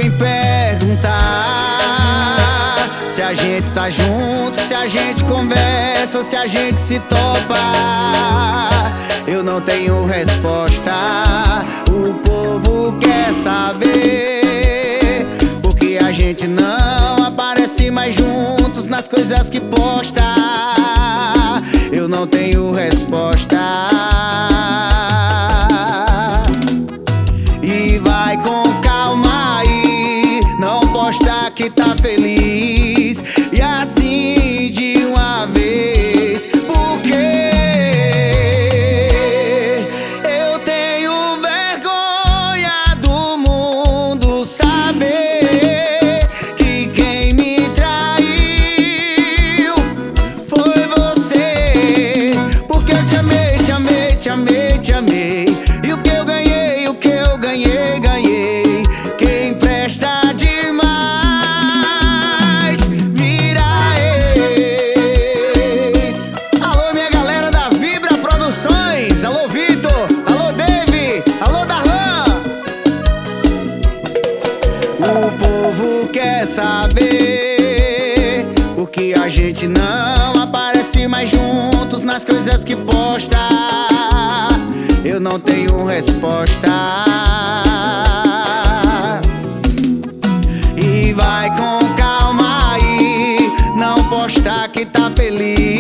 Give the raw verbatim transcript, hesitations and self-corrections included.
me perguntar se a gente tá junto, se a gente conversa, se a gente se topa, eu não tenho resposta. O povo quer saber por que a gente não aparece mais juntos nas coisas que posta. Eu não tenho resposta. E vai com calma aí, não posta que tá feliz, e assim de uma vez, porque eu tenho vergonha do mundo saber que quem me traiu foi você. Porque eu te amei, te amei, te amei, te amei, e o que eu ganhei, o que eu ganhei, ganhei. Quem presta demais vira ex. Alô, minha galera da Vibra Produções. Alô, Vitor. Alô, Dave. Alô, Darlan. O povo quer saber por que a gente não aparece mais juntos nas coisas que posta. Eu não tenho resposta. E vai com calma aí, não posta que tá feliz,